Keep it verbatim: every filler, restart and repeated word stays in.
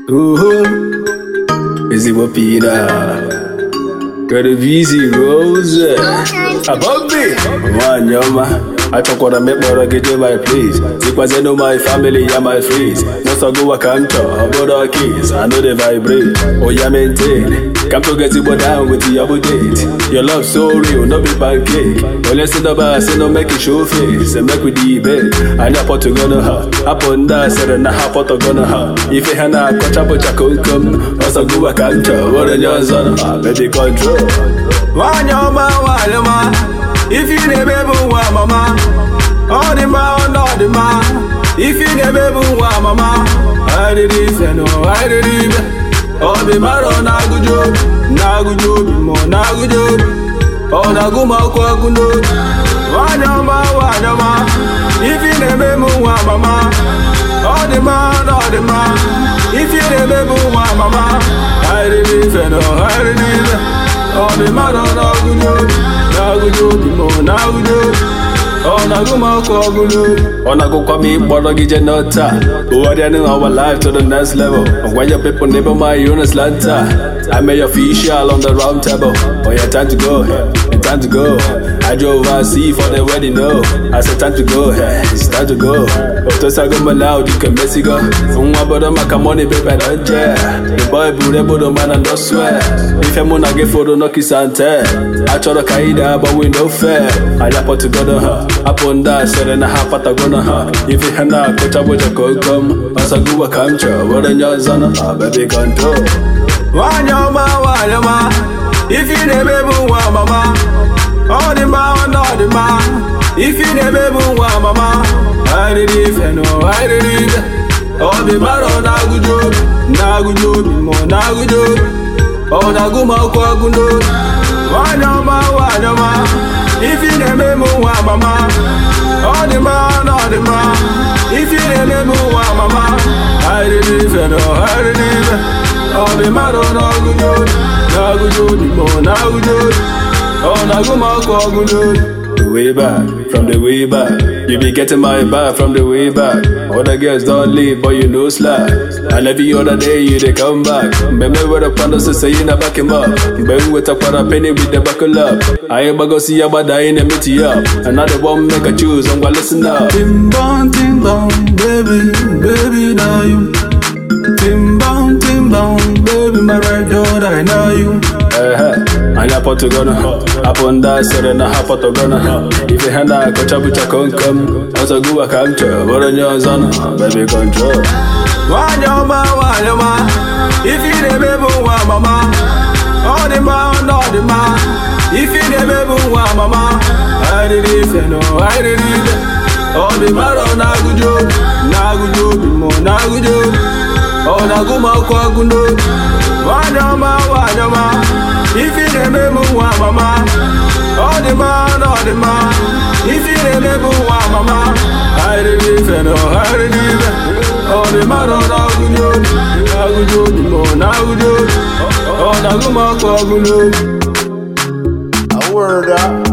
Ooh, is it what Peter? Got a busy rose. Above me, one yama. I talk what I make, but I get you my place. Because I know my family and my friends. Once I go, I can't talk about our kids. I know they vibrate. Oh, yeah, maintain. Come to get you down with the other date. Your love so real, no be pancake. When you sit up, I say no make it show face. And make we debate. I know what to gonna have. Up on that, said and I have what to gonna have. If you had a catch up with your cold come, once I go, I can't talk. What are your son? Baby control. One yama, one yama. If you never want mama, all the man, all the man. If you never want mama, I did this and no, I did it. All the man on a good job, na good job, more na good job. All the good man, good job. One yama, one yama. If you never want mama, all the man, all the man. If you never want mama, I did this and no, I did it. All the man on a good job. On a go call me, but I get you no time. Who are running our life to the next level? And when your people neighbor my units lanta, I made official on the round table. Oh, yeah, time to go, it's time to go. I drove I see for the wedding, no. I said time to go, it's time to go. But to say go loud, you can miss it go. From my brother, my money, baby, I don't care. The boy, boo, the man, and don't swear. If I'm gonna get for the Noki Santa, I try to kaida, but we no fair. I put to go to her. Upon that, said and a half at a gonna her. If you had not cut up with a cold come, as a good country, what in your son, baby control. One yama, one yama. If you never want mama, all the man, all the man. If you never want mama, I did it, and no, I did it. All the man on a good job, na good job, more na good job. All the good man, good job. One yama, one yama. If you never want mama, all the man, all the man. If you never want mama, I did it, and no, I did it. All the man on a good job, na good job, more na good job. All the good man, good job. The way back, from the way back. You be getting my back from the way back. Other girls don't leave, but you know slack. And every other day you they come back. Remember what the pandas say you na back him up. Ben with a para penny with the buckle up. I ever go see about dying and meet you up. Another one make a choose, I'm gonna listen up. Tim bong, tim bong, baby, baby, now you. Tim bong, tim bong, baby, my right door, I know you. Uh-huh. I know what to go now. Upon that, said and I have what to go now. If you hand out, catch up with your come, as a good country, what on your son, baby control. One yama, one yama. If you never want mama, all the man, all the man. If you never want mama, I did it, and no, I did it. All the man on a good job, na good job, more na good job. All the good man, good job. One yama, one yama. If you never want mama, all the man, all the man. If you never want mama, I did it, and no, I did it. All the man on a good job, na good job, more na good job. All the good man, good job. A word up.